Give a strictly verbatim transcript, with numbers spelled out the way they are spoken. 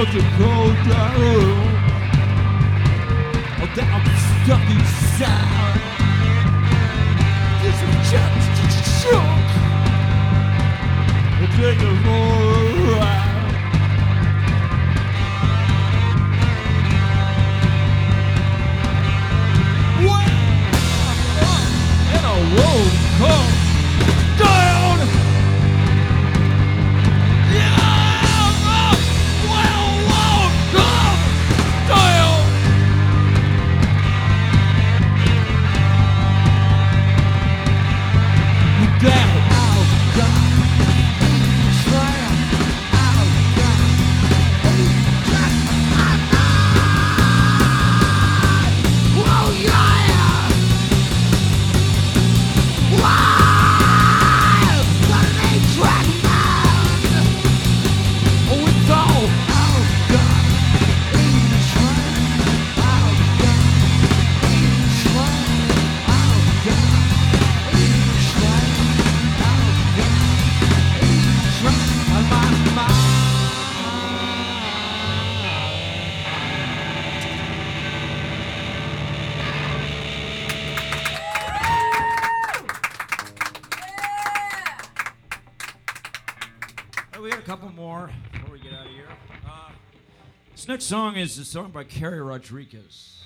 such a cold down. Oh, that I'm stuck inside. There's a chance to choke. And take it for a ride. And I won't come down. Yeah, well, won't come down. Without our God, try our God. Oh yeah. We got a couple more before we get out of here. Uh, this next song is a song by Carrie Rodriguez.